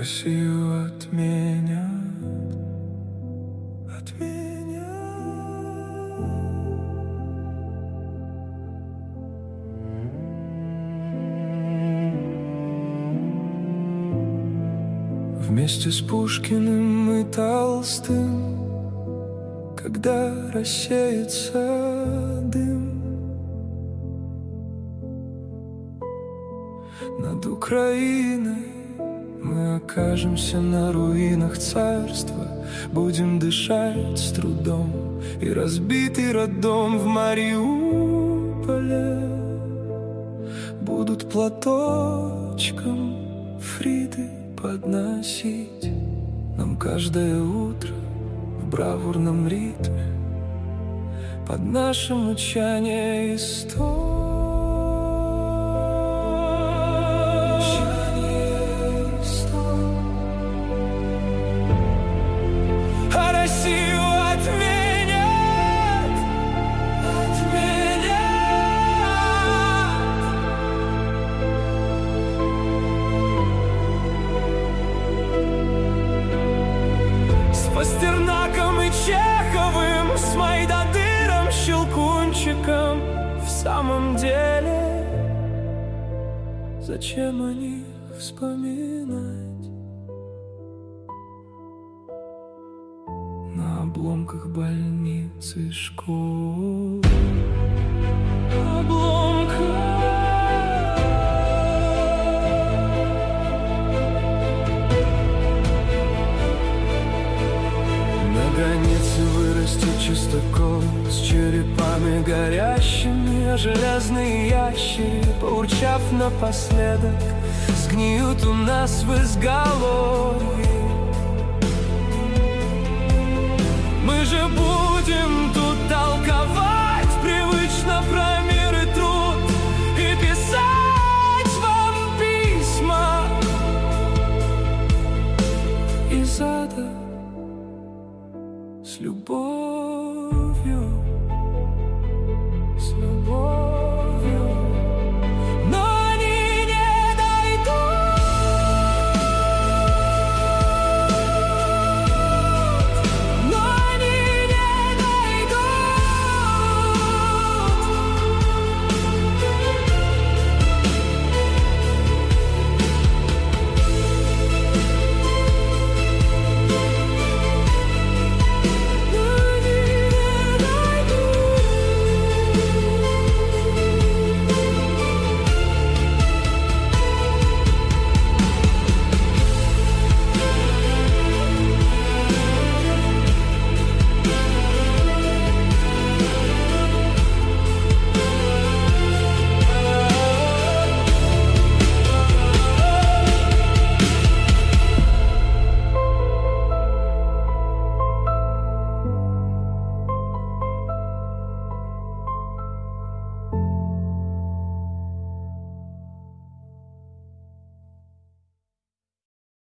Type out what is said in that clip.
Россию отменят, отменят. Вместе с Пушкиным и Толстым, когда рассеется дым над Украиной, мы окажемся на руинах царства. Будем дышать с трудом, и разбитый роддом в Мариуполе будут платочком Фриды подносить нам каждое утро в бравурном ритме под наше мучание и стон. А Россию отменят, отменят. С Пастернаком и Чеховым, с Майдадыром, Щелкунчиком. В самом деле, зачем о них вспоминать? На обломках больниц и школ, обломках. На границе вырастет чистокол с черепами горящими, а железные ящери, поурчав напоследок, сгниют у нас в изголовье. Мы же будем тут толковать привычно про мир и труд и писать вам письма из ада с любовью.